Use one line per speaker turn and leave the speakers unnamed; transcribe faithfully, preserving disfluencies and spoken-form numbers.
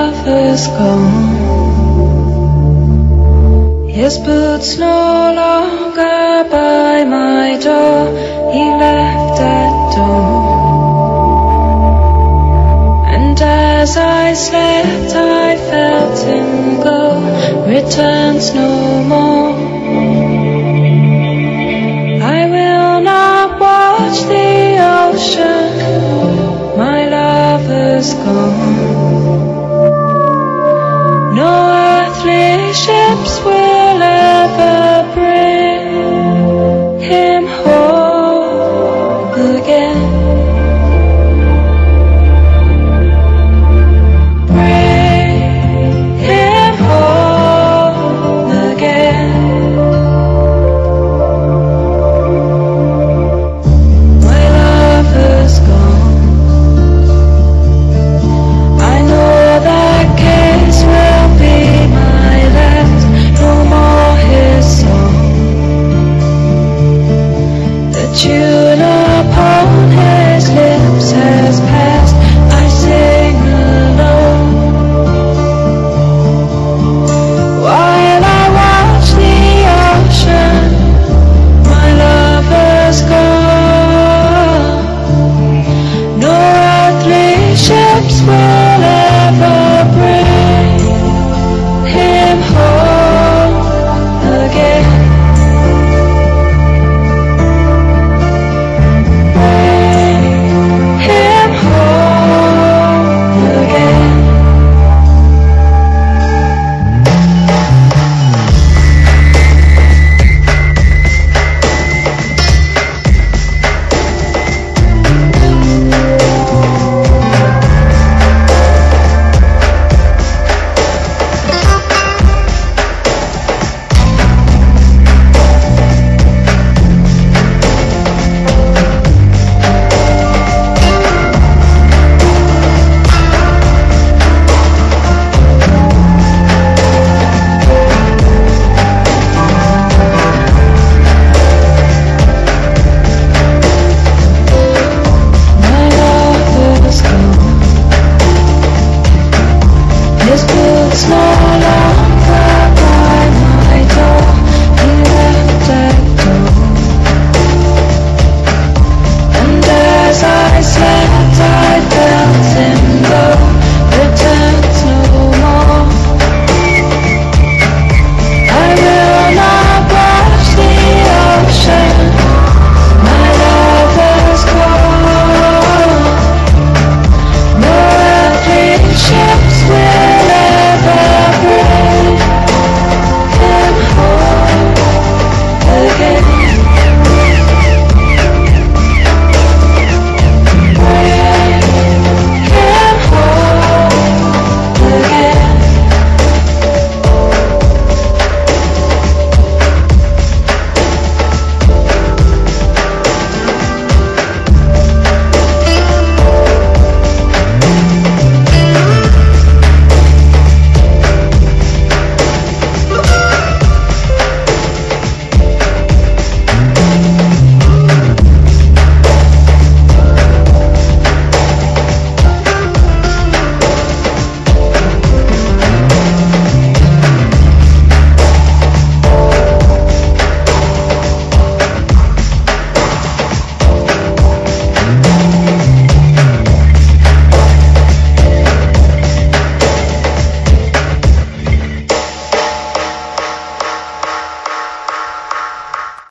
lover's gone. His boots no longer by my door, he left at dawn. And as I slept I felt him go, returns no more. I will not watch the ocean, my lover's gone. No earthly ships will ever bring him home again. Bring him home again. My lover's gone. I know that case will be my last, no more his song. The tune upon his lips has passed, I sing alone. While I watch the ocean, my lover's gone. No earthly ships will